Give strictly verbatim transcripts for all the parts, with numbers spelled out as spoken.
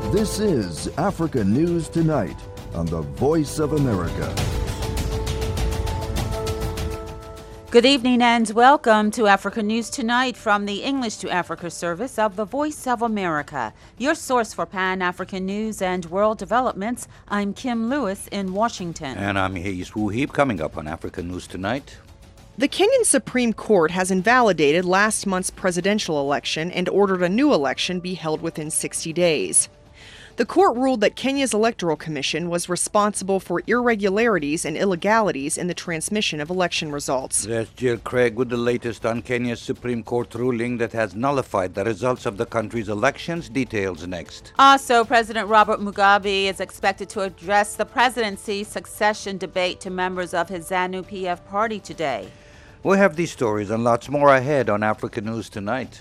This is Africa News Tonight on the Voice of America. Good evening and welcome to Africa News Tonight from the English to Africa service of the Voice of America, your source for Pan-African news and world developments. I'm Kim Lewis in Washington. And I'm Hayes Wuheeb. Coming up on Africa News Tonight. The Kenyan Supreme Court has invalidated last month's presidential election and ordered a new election be held within sixty days. The court ruled that Kenya's Electoral Commission was responsible for irregularities and illegalities in the transmission of election results. There's Jill Craig with the latest on Kenya's Supreme Court ruling that has nullified the results of the country's elections. Details next. Also, President Robert Mugabe is expected to address the presidency succession debate to members of his ZANU-P F party today. We have these stories and lots more ahead on Africa News Tonight.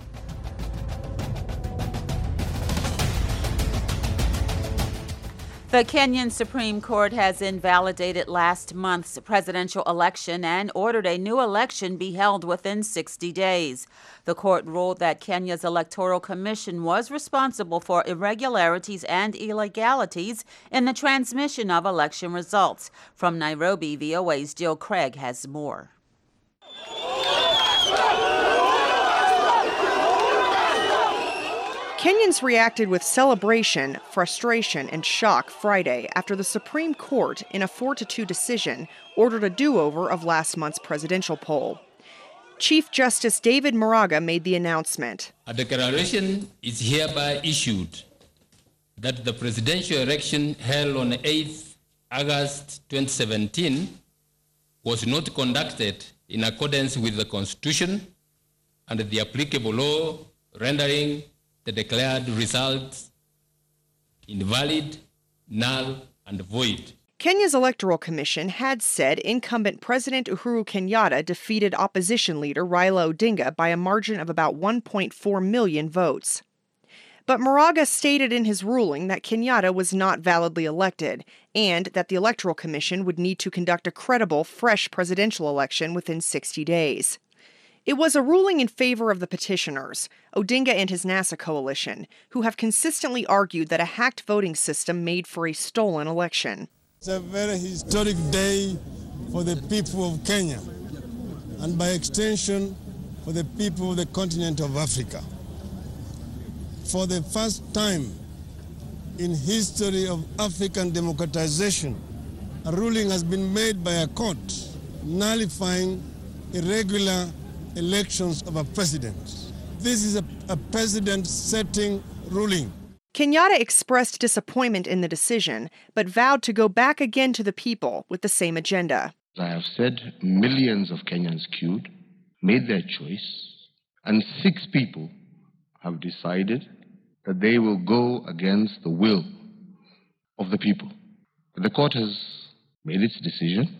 The Kenyan Supreme Court has invalidated last month's presidential election and ordered a new election be held within sixty days. The court ruled that Kenya's Electoral Commission was responsible for irregularities and illegalities in the transmission of election results. From Nairobi, V O A's Jill Craig has more. Kenyans reacted with celebration, frustration, and shock Friday after the Supreme Court, in a four to two decision, ordered a do-over of last month's presidential poll. Chief Justice David Maraga made the announcement. A declaration is hereby issued that the presidential election held on eighth August twenty seventeen was not conducted in accordance with the Constitution and the applicable law, rendering the declared results invalid, null, and void. Kenya's Electoral Commission had said incumbent President Uhuru Kenyatta defeated opposition leader Raila Odinga by a margin of about one point four million votes. But Maraga stated in his ruling that Kenyatta was not validly elected and that the Electoral Commission would need to conduct a credible, fresh presidential election within sixty days. It was a ruling in favor of the petitioners, Odinga and his NASA coalition, who have consistently argued that a hacked voting system made for a stolen election. It's a very historic day for the people of Kenya, and by extension, for the people of the continent of Africa. For the first time in history of African democratization, a ruling has been made by a court nullifying irregular elections of a president. This is a, a precedent-setting ruling. Kenyatta expressed disappointment in the decision, but vowed to go back again to the people with the same agenda. As I have said, millions of Kenyans queued, made their choice, and six people have decided that they will go against the will of the people. The court has made its decision.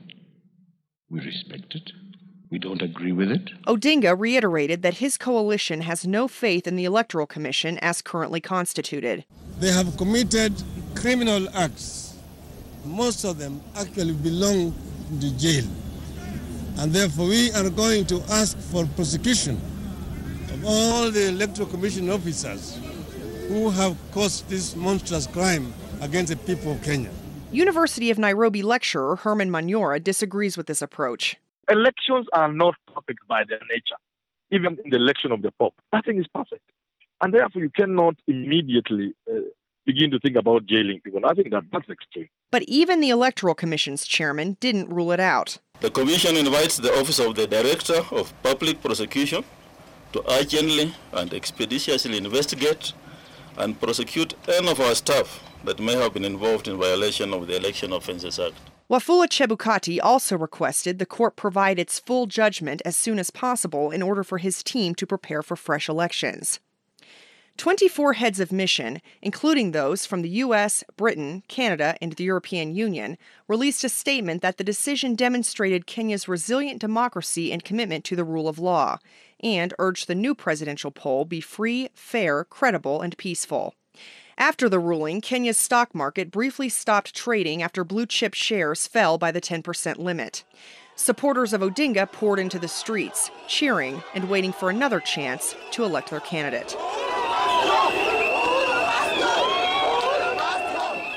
We respect it. We don't agree with it. Odinga reiterated that his coalition has no faith in the Electoral Commission as currently constituted. They have committed criminal acts. Most of them actually belong to jail. And therefore we are going to ask for prosecution of all the Electoral Commission officers who have caused this monstrous crime against the people of Kenya. University of Nairobi lecturer Herman Manyora disagrees with this approach. Elections are not perfect by their nature. Even in the election of the Pope, nothing is perfect. And therefore, you cannot immediately uh, begin to think about jailing people. I think that that's extreme. But even the Electoral Commission's chairman didn't rule it out. The Commission invites the Office of the Director of Public Prosecution to urgently and expeditiously investigate and prosecute any of our staff that may have been involved in violation of the Election Offences Act. Wafula Chebukati also requested the court provide its full judgment as soon as possible in order for his team to prepare for fresh elections. twenty-four heads of mission, including those from the U S, Britain, Canada, and the European Union, released a statement that the decision demonstrated Kenya's resilient democracy and commitment to the rule of law, and urged the new presidential poll be free, fair, credible, and peaceful. After the ruling, Kenya's stock market briefly stopped trading after blue-chip shares fell by the ten percent limit. Supporters of Odinga poured into the streets, cheering and waiting for another chance to elect their candidate.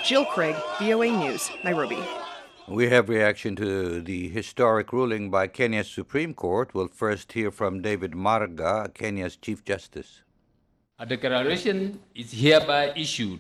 Jill Craig, V O A News, Nairobi. We have reaction to the historic ruling by Kenya's Supreme Court. We'll first hear from David Marga, Kenya's Chief Justice. A declaration is hereby issued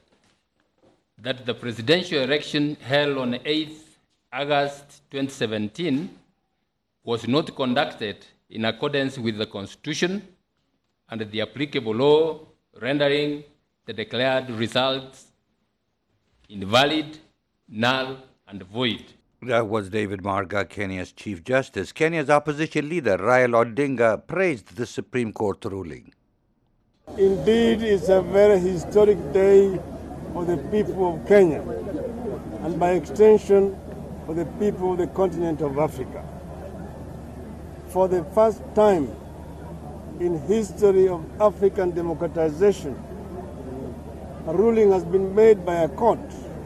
that the presidential election held on the eighth of August twenty seventeen was not conducted in accordance with the Constitution and the applicable law, rendering the declared results invalid, null, and void. That was David Marga, Kenya's Chief Justice. Kenya's opposition leader, Raila Odinga, praised the Supreme Court ruling. Indeed, it's a very historic day for the people of Kenya, and by extension, for the people of the continent of Africa. For the first time in history of African democratization, a ruling has been made by a court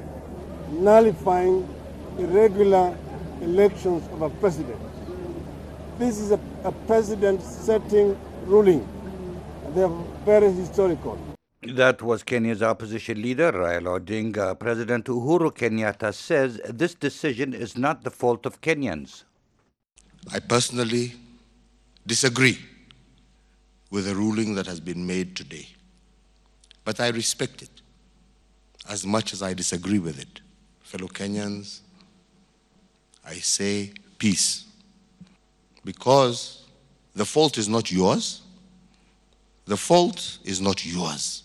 nullifying irregular elections of a president. This is a, a precedent-setting ruling. They are very historical. That was Kenya's opposition leader, Raila Odinga. President Uhuru Kenyatta says this decision is not the fault of Kenyans. I personally disagree with the ruling that has been made today, but I respect it as much as I disagree with it. Fellow Kenyans, I say peace, because the fault is not yours. The fault is not yours.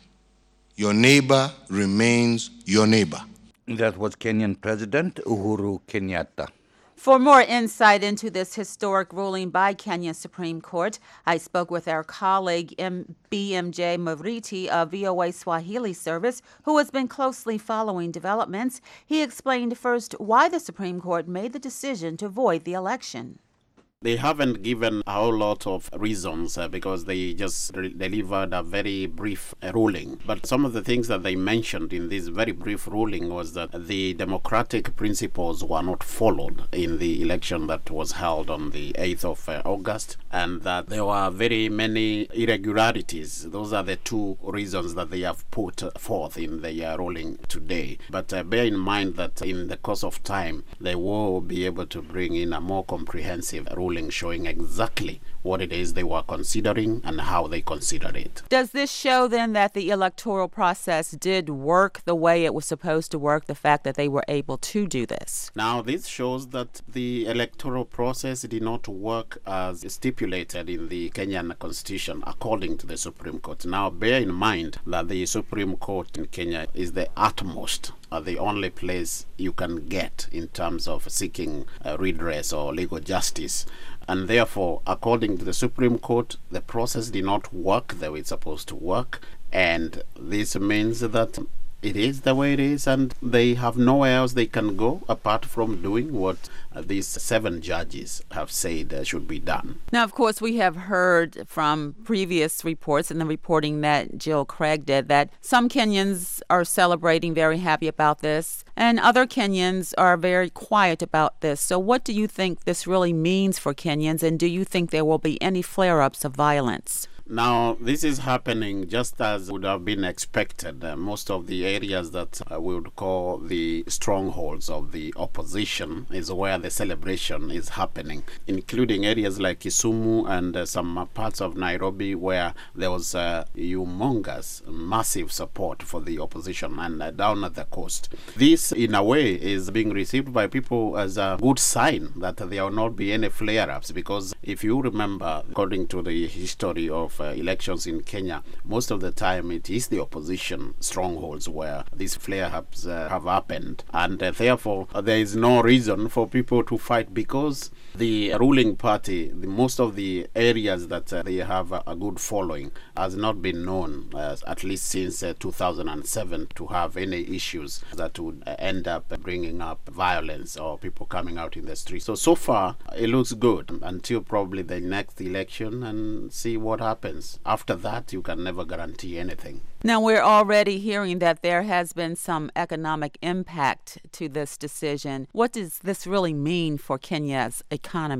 Your neighbor remains your neighbor. That was Kenyan President Uhuru Kenyatta. For more insight into this historic ruling by Kenya's Supreme Court, I spoke with our colleague B M J Muriti of V O A Swahili Service, who has been closely following developments. He explained first why the Supreme Court made the decision to void the election. They haven't given a whole lot of reasons uh, because they just re- delivered a very brief uh, ruling. But some of the things that they mentioned in this very brief ruling was that the democratic principles were not followed in the election that was held on the eighth of uh, August, and that there were very many irregularities. Those are the two reasons that they have put forth in the uh, ruling today. But uh, bear in mind that in the course of time, they will be able to bring in a more comprehensive ruling showing exactly what it is they were considering and how they considered it. Does this show then that the electoral process did work the way it was supposed to work, the fact that they were able to do this? Now, this shows that the electoral process did not work as stipulated in the Kenyan Constitution, according to the Supreme Court. Now, bear in mind that the Supreme Court in Kenya is the utmost, uh, the only place you can get in terms of seeking uh, redress or legal justice. And therefore, according to the Supreme Court, the process did not work the way it's supposed to work. And this means that it is the way it is, and they have nowhere else they can go apart from doing what uh, these seven judges have said uh, should be done. Now, of course, we have heard from previous reports and the reporting that Jill Craig did that some Kenyans are celebrating, very happy about this, and other Kenyans are very quiet about this. So what do you think this really means for Kenyans, and do you think there will be any flare-ups of violence? Now, this is happening just as would have been expected. Uh, most of the areas that uh, we would call the strongholds of the opposition is where the celebration is happening, including areas like Kisumu and uh, some uh, parts of Nairobi where there was uh, humongous, massive support for the opposition, and uh, down at the coast. This, in a way, is being received by people as a good sign that there will not be any flare-ups, because if you remember, according to the history of Uh, elections in Kenya, most of the time it is the opposition strongholds where these flare-ups uh, have happened, and uh, therefore uh, there is no reason for people to fight, because the ruling party, the, most of the areas that uh, they have a, a good following, has not been known, uh, at least since uh, two thousand seven, to have any issues that would uh, end up bringing up violence or people coming out in the streets. So, so far, it looks good until probably the next election, and see what happens. After that, you can never guarantee anything. Now, we're already hearing that there has been some economic impact to this decision. What does this really mean for Kenya's economy?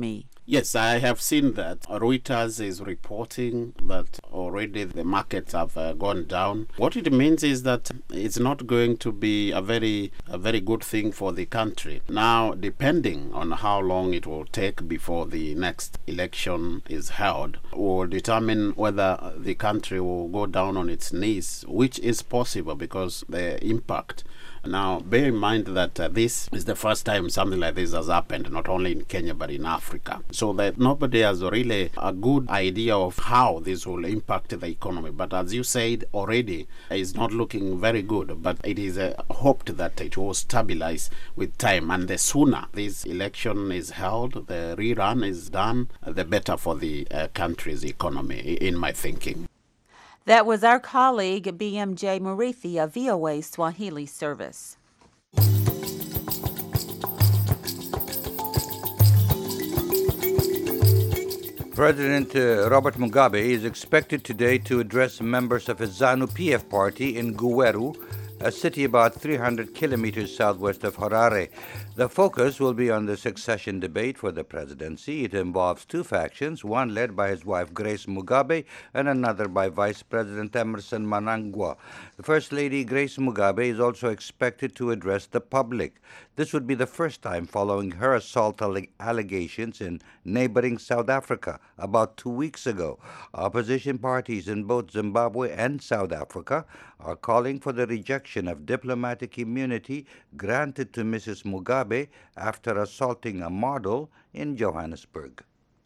Yes, I have seen that. Reuters is reporting that already the markets have uh, gone down. What it means is that it's not going to be a very a very good thing for the country. Now, depending on how long it will take before the next election is held, will determine whether the country will go down on its knees, which is possible because the impact. Now, bear in mind that uh, this is the first time something like this has happened, not only in Kenya but in Africa. So that nobody has really a good idea of how this will impact the economy. But as you said already, it's not looking very good. But it is uh, hoped that it will stabilize with time. And the sooner this election is held, the rerun is done, the better for the uh, country's economy, in my thinking. That was our colleague B M J Murithi of V O A Swahili Service. President uh, Robert Mugabe is expected today to address members of his ZANU P F party in Gweru, a city about three hundred kilometers southwest of Harare. The focus will be on the succession debate for the presidency. It involves two factions, one led by his wife Grace Mugabe and another by Vice President Emerson Mnangagwa. The First Lady Grace Mugabe is also expected to address the public. This would be the first time following her assault allegations in neighboring South Africa about two weeks ago. Opposition parties in both Zimbabwe and South Africa are calling for the rejection of diplomatic immunity granted to Missus Mugabe after assaulting a model in Johannesburg.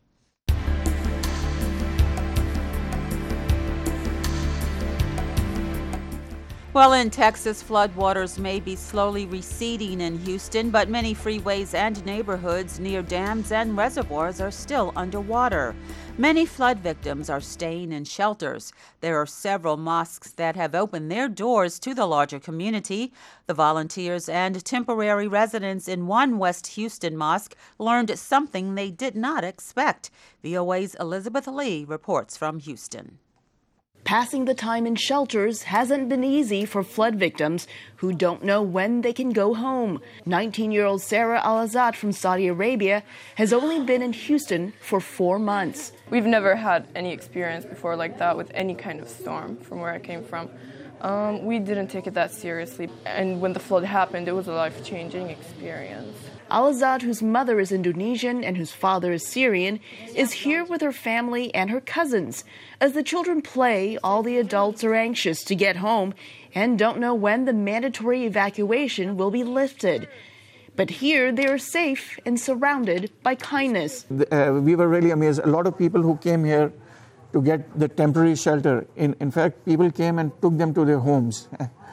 Well, in Texas, floodwaters may be slowly receding in Houston, but many freeways and neighborhoods near dams and reservoirs are still underwater. Many flood victims are staying in shelters. There are several mosques that have opened their doors to the larger community. The volunteers and temporary residents in one West Houston mosque learned something they did not expect. V O A's Elizabeth Lee reports from Houston. Passing the time in shelters hasn't been easy for flood victims who don't know when they can go home. nineteen-year-old Sarah Al-Azad from Saudi Arabia has only been in Houston for four months. We've never had any experience before like that with any kind of storm from where I came from. Um, we didn't take it that seriously, and when the flood happened, it was a life-changing experience. Al-Azad, whose mother is Indonesian and whose father is Syrian, is here with her family and her cousins. As the children play, all the adults are anxious to get home and don't know when the mandatory evacuation will be lifted. But here they are safe and surrounded by kindness. Uh, we were really amazed. A lot of people who came here to get the temporary shelter. In, in fact, people came and took them to their homes.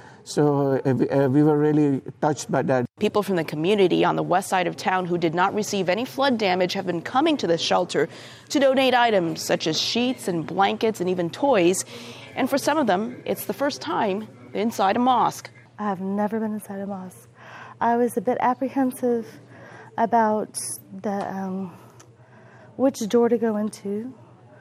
So uh, we, uh, we were really touched by that. People from the community on the west side of town who did not receive any flood damage have been coming to the shelter to donate items such as sheets and blankets and even toys. And for some of them, it's the first time inside a mosque. I have never been inside a mosque. I was a bit apprehensive about the um, which door to go into.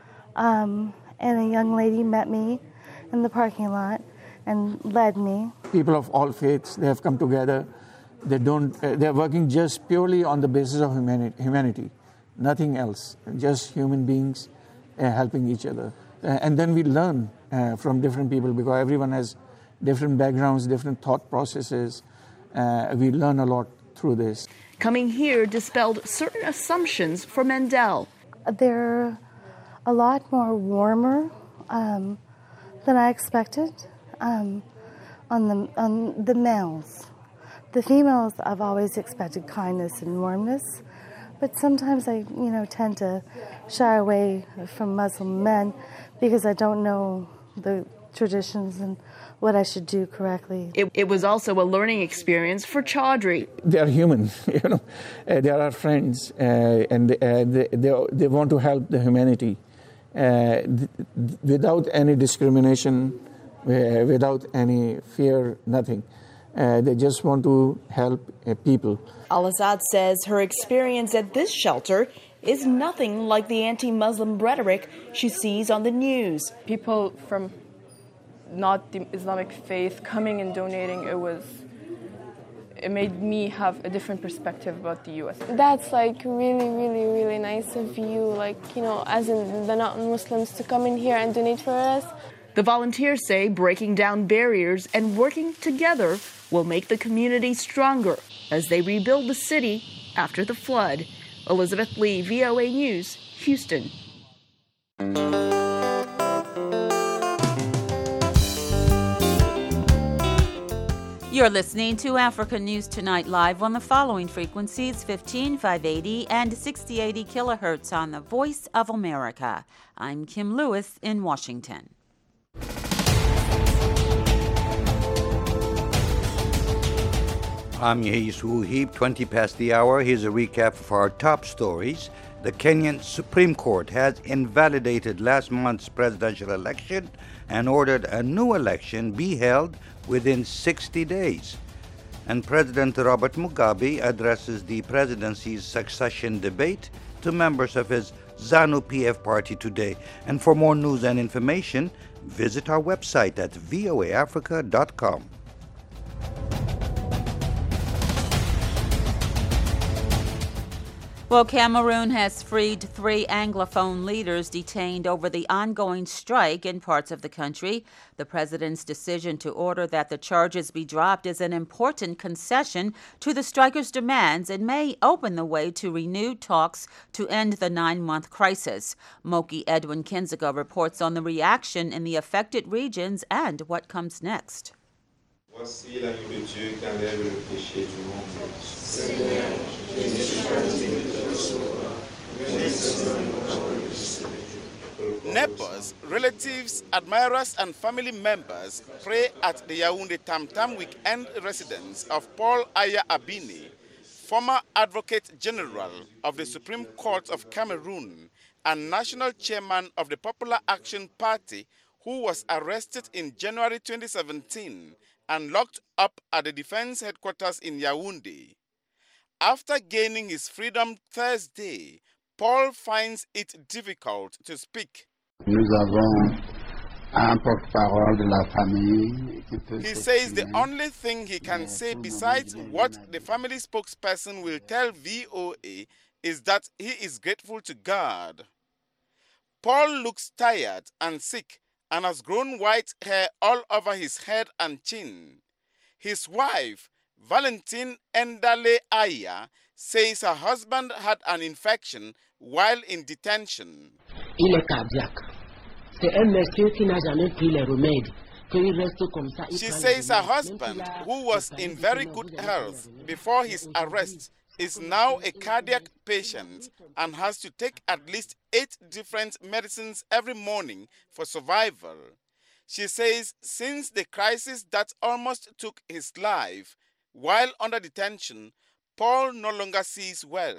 Um, and a young lady met me in the parking lot and led me. People of all faiths, they have come together. They don't. Uh, they're working just purely on the basis of humanity, humanity, nothing else. Just human beings uh, helping each other. Uh, and then we learn uh, from different people because everyone has different backgrounds, different thought processes. Uh, we learn a lot through this. Coming here dispelled certain assumptions for Mendel. They're a lot more warmer um, than I expected. Um, on the on the males. The females, I've always expected kindness and warmness, but sometimes I, you know, tend to shy away from Muslim men because I don't know the traditions and what I should do correctly. It, it was also a learning experience for Chaudhry. They are human, you know. Uh, they are our friends, uh, and uh, they, they they want to help the humanity uh, th- without any discrimination. Uh, without any fear, nothing. Uh, they just want to help uh, people. Al-Azad says her experience at this shelter is nothing like the anti-Muslim rhetoric she sees on the news. People from not the Islamic faith coming and donating, it was It made me have a different perspective about the U S. That's like really, really, really nice of you, like, you know, as in the non-Muslims to come in here and donate for us. The volunteers say breaking down barriers and working together will make the community stronger as they rebuild the city after the flood. Elizabeth Lee, V O A News, Houston. You're listening to Africa News Tonight live on the following frequencies: fifteen five eighty and sixty eighty kilohertz on the Voice of America. I'm Kim Lewis in Washington. I'm Yehis Wuhib, twenty past the hour. Here's a recap of our top stories. The Kenyan Supreme Court has invalidated last month's presidential election and ordered a new election be held within sixty days. And President Robert Mugabe addresses the presidency's succession debate to members of his ZANU P F party today. And for more news and information, visit our website at voa africa dot com. Well, Cameroon has freed three Anglophone leaders detained over the ongoing strike in parts of the country. The president's decision to order that the charges be dropped is an important concession to the strikers' demands and may open the way to renewed talks to end the nine-month crisis. Moki Edwin Kinziga reports on the reaction in the affected regions and what comes next. Voici l'agneau de Dieu qui enlève le péché du monde. Seigneur, je ne suis pas digne de te recevoir. Neighbors, relatives, admirers, and family members pray at the Yaoundé Tam Tam weekend residence of Paul Aya Abini, former Advocate General of the Supreme Court of Cameroon and national chairman of the Popular Action Party, who was arrested in January twenty seventeen and locked up at the defense headquarters in Yaoundé. After gaining his freedom Thursday, Paul finds it difficult to speak. Nous avons un porte-parole de la famille qui peut He says the only thing he can say besides what the family spokesperson will tell V O A is that he is grateful to God. Paul looks tired and sick and has grown white hair all over his head and chin. His wife, Valentine Endale Aya, says her husband had an infection while in detention. Il est cardiaque. C'est un monsieur qui n'a jamais pris les remèdes. She says her husband, who was in very good health before his arrest, is now a cardiac patient and has to take at least eight different medicines every morning for survival. She says since the crisis that almost took his life while under detention, Paul no longer sees well.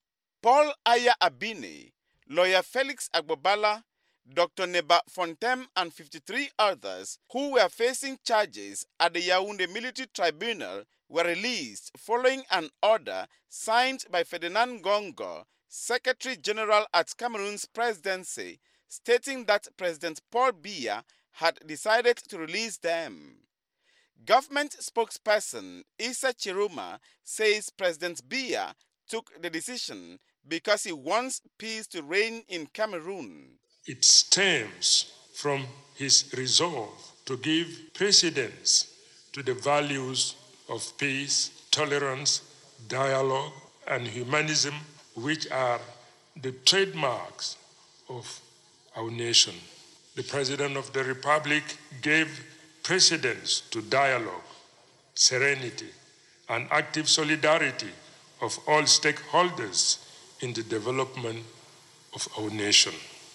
Paul Aya Abini, lawyer Felix Agbobala, Doctor Neba Fontem, and fifty-three others who were facing charges at the Yaoundé Military Tribunal were released following an order signed by Ferdinand Gongo, Secretary General at Cameroon's presidency, stating that President Paul Biya had decided to release them. Government spokesperson Issa Chiruma says President Biya took the decision because he wants peace to reign in Cameroon. It stems from his resolve to give precedence to the values of peace, tolerance, dialogue, and humanism, which are the trademarks of our nation. The President of the Republic gave precedence to dialogue, serenity, and active solidarity of all stakeholders in the development of our nation.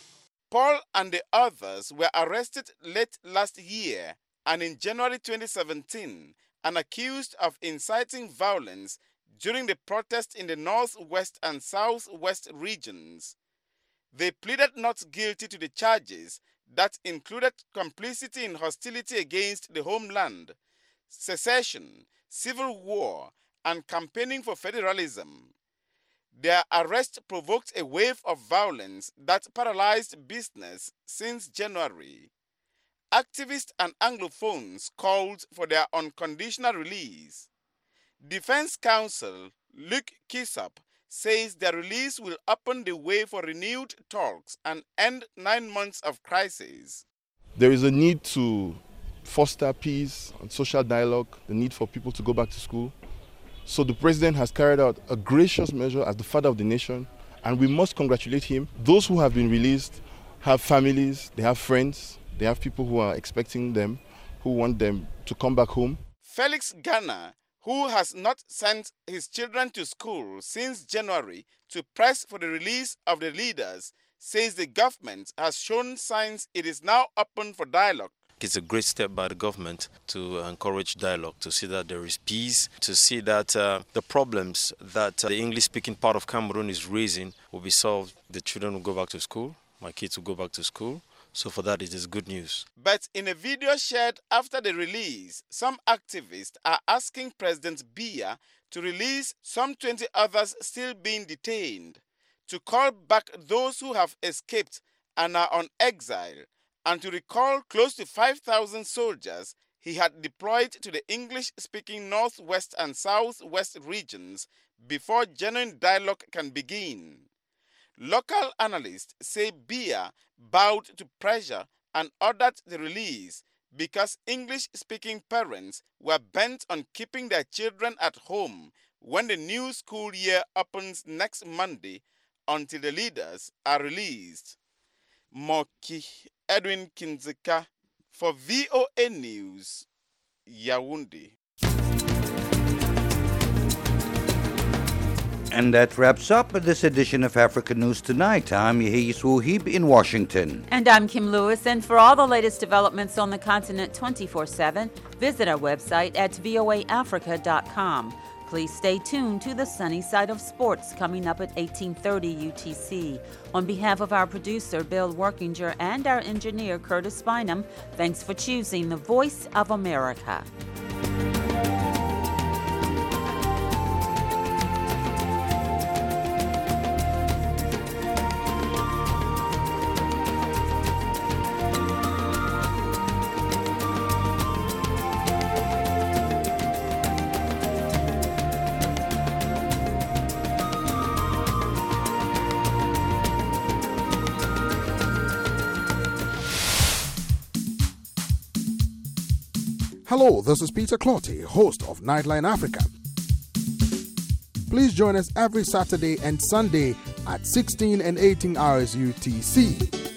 Paul and the others were arrested late last year and in January twenty seventeen and accused of inciting violence during the protest in the northwest and southwest regions. They pleaded not guilty to the charges that included complicity in hostility against the homeland, secession, civil war, and campaigning for federalism. Their arrest provoked a wave of violence that paralyzed business since January. Activists and Anglophones called for their unconditional release. Defense Counsel Luke Kissop says their release will open the way for renewed talks and end nine months of crisis. There is a need to foster peace and social dialogue, the need for people to go back to school. So the president has carried out a gracious measure as the father of the nation, and we must congratulate him. Those who have been released have families, they have friends, they have people who are expecting them, who want them to come back home. Felix Ghana, who has not sent his children to school since January to press for the release of the leaders, says the government has shown signs it is now open for dialogue. It's a great step by the government to encourage dialogue, to see that there is peace, to see that uh, the problems that uh, the English-speaking part of Cameroon is raising will be solved. The children will go back to school, my kids will go back to school. So for that, it is good news. But in a video shared after the release, some activists are asking President Biya to release some twenty others still being detained, to call back those who have escaped and are on exile, and to recall close to five thousand soldiers he had deployed to the English-speaking northwest and southwest regions before genuine dialogue can begin. Local analysts say Biya bowed to pressure and ordered the release because English-speaking parents were bent on keeping their children at home when the new school year opens next Monday until the leaders are released. Moki Edwin Kinzeka for V O A News, Yaoundé. And that wraps up this edition of Africa News Tonight. I'm Yehia Swuhib in Washington. And I'm Kim Lewis. And for all the latest developments on the continent twenty-four seven, visit our website at voa africa dot com. Please stay tuned to the Sunny Side of Sports coming up at eighteen thirty U T C. On behalf of our producer, Bill Workinger, and our engineer, Curtis Bynum, thanks for choosing the Voice of America. Hello, this is Peter Clotty, host of Nightline Africa. Please join us every Saturday and Sunday at sixteen and eighteen hours U T C.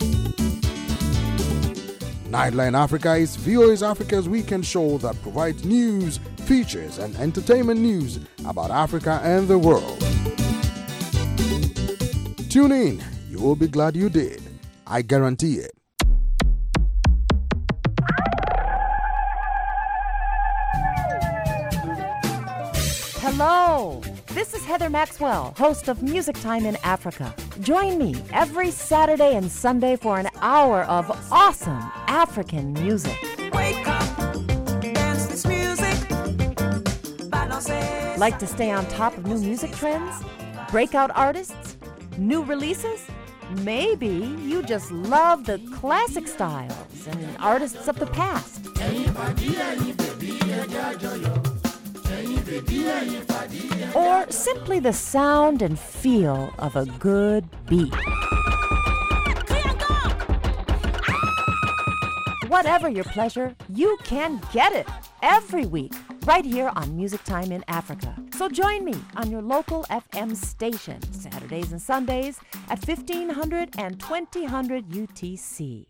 Nightline Africa is V O A's Africa's weekend show that provides news, features, and entertainment news about Africa and the world. Tune in, you will be glad you did. I guarantee it. Hello, this is Heather Maxwell, host of Music Time in Africa. Join me every Saturday and Sunday for an hour of awesome African music. Wake up, dance this music. Like to stay on top of new music trends? Breakout artists? New releases? Maybe you just love the classic styles and artists of the past. Or simply the sound and feel of a good beat. Whatever your pleasure, you can get it every week right here on Music Time in Africa. So join me on your local F M station, Saturdays and Sundays at fifteen hundred and twenty hundred U T C.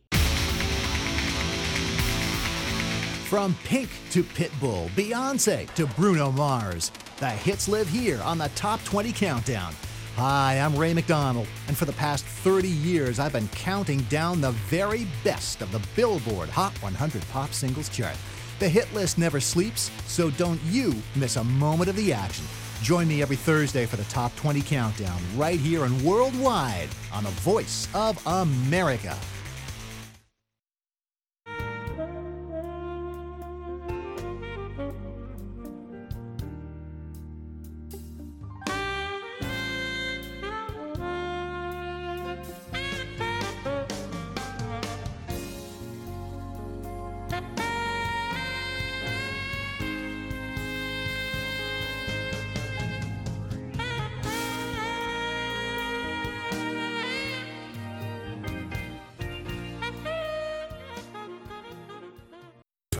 From Pink to Pitbull, Beyonce to Bruno Mars, the hits live here on the Top twenty Countdown. Hi, I'm Ray McDonald, and for the past thirty years, I've been counting down the very best of the Billboard Hot one hundred Pop Singles chart. The hit list never sleeps, so don't you miss a moment of the action. Join me every Thursday for the Top twenty Countdown, right here and worldwide on the Voice of America.